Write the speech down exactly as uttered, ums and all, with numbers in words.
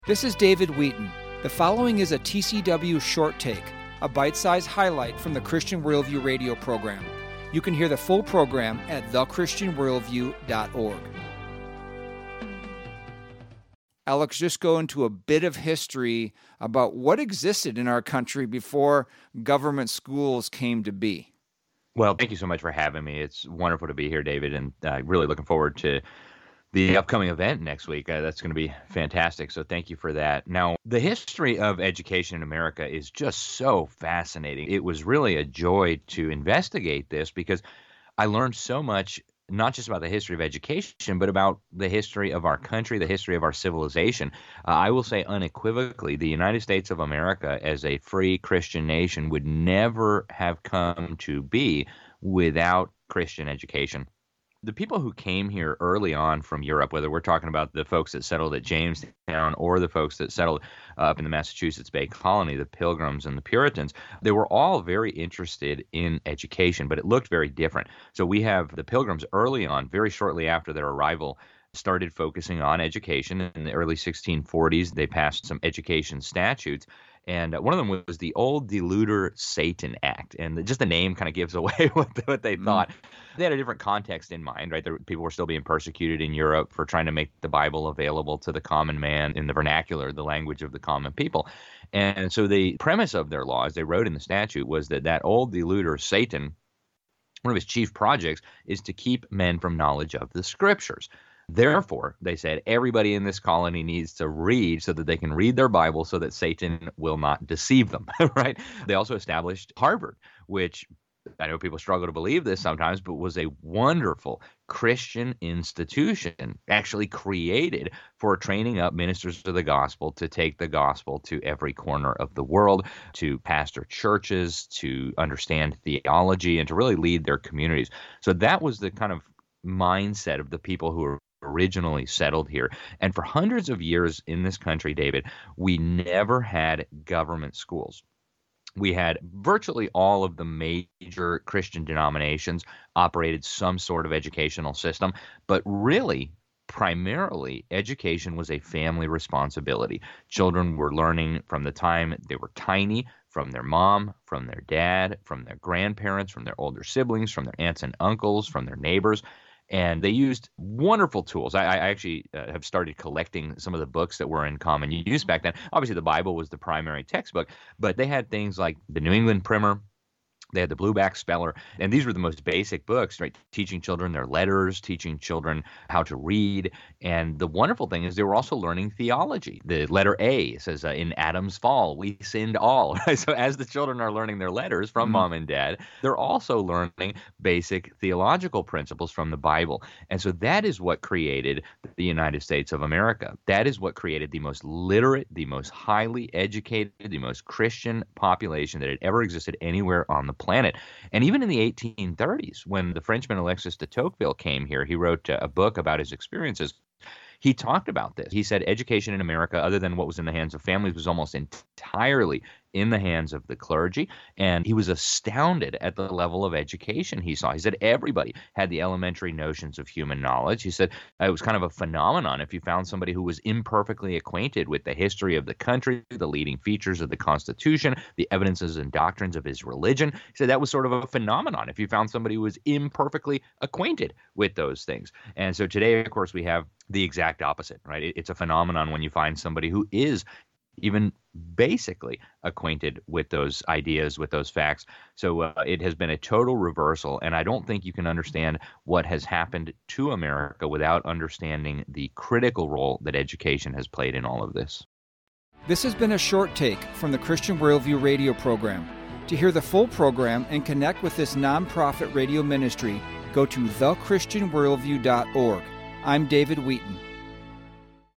This is David Wheaton. The following is a T C W short take, a bite-sized highlight from the Christian Worldview radio program. You can hear the full program at the christian worldview dot org. Alex, just go into a bit of history about what existed in our country before government schools came to be. Well, thank you so much for having me. It's wonderful to be here, David, and uh, really looking forward to the upcoming event next week. Uh, that's going to be fantastic, so thank you for that. Now, the history of education in America is just so fascinating. It was really a joy to investigate this because I learned so much, not just about the history of education, but about the history of our country, the history of our civilization. Uh, I will say unequivocally, the United States of America as a free Christian nation would never have come to be without Christian education. The people who came here early on from Europe, whether we're talking about the folks that settled at Jamestown or the folks that settled uh, up in the Massachusetts Bay Colony, the Pilgrims and the Puritans, they were all very interested in education, but it looked very different. So we have the Pilgrims early on, very shortly after their arrival, started focusing on education. In the early sixteen forties, they passed some education statutes. And one of them was the Old Deluder Satan Act. And just the name kind of gives away what, what they thought. Mm. They had a different context in mind, right? There, people were still being persecuted in Europe for trying to make the Bible available to the common man in the vernacular, the language of the common people. And so the premise of their law, as they wrote in the statute, was that that old deluder Satan, one of his chief projects is to keep men from knowledge of the scriptures. Therefore, they said, everybody in this colony needs to read so that they can read their Bible so that Satan will not deceive them, right? They also established Harvard, which I know people struggle to believe this sometimes, but was a wonderful Christian institution actually created for training up ministers of the gospel to take the gospel to every corner of the world, to pastor churches, to understand theology, and to really lead their communities. So that was the kind of mindset of the people who were originally settled here. And for hundreds of years in this country, David, we never had government schools. We had virtually all of the major Christian denominations operated some sort of educational system, but really, primarily, education was a family responsibility. Children were learning from the time they were tiny, from their mom, from their dad, from their grandparents, from their older siblings, from their aunts and uncles, from their neighbors. And they used wonderful tools. I, I actually uh, have started collecting some of the books that were in common use back then. Obviously, the Bible was the primary textbook, but they had things like the New England Primer. They had the Blueback Speller, and these were the most basic books, right? Teaching children their letters, teaching children how to read. And the wonderful thing is they were also learning theology. The letter A says, uh, in Adam's fall, we sinned all. So as the children are learning their letters from mm-hmm. mom and dad, they're also learning basic theological principles from the Bible. And so that is what created the United States of America. That is what created the most literate, the most highly educated, the most Christian population that had ever existed anywhere on the planet. And even in the eighteen thirties, when the Frenchman Alexis de Tocqueville came here, he wrote a book about his experiences. He talked about this. He said education in America, other than what was in the hands of families, was almost entirely in the hands of the clergy. And he was astounded at the level of education he saw. He said everybody had the elementary notions of human knowledge. He said it was kind of a phenomenon if you found somebody who was imperfectly acquainted with the history of the country, the leading features of the Constitution, the evidences and doctrines of his religion. He said that was sort of a phenomenon if you found somebody who was imperfectly acquainted with those things. And so today, of course, we have the exact opposite, right? It's a phenomenon when you find somebody who is even basically acquainted with those ideas, with those facts. So uh, it has been a total reversal, and I don't think you can understand what has happened to America without understanding the critical role that education has played in all of this. This has been a short take from the Christian Worldview radio program. To hear the full program and connect with this nonprofit radio ministry, go to the christian worldview dot org. I'm David Wheaton.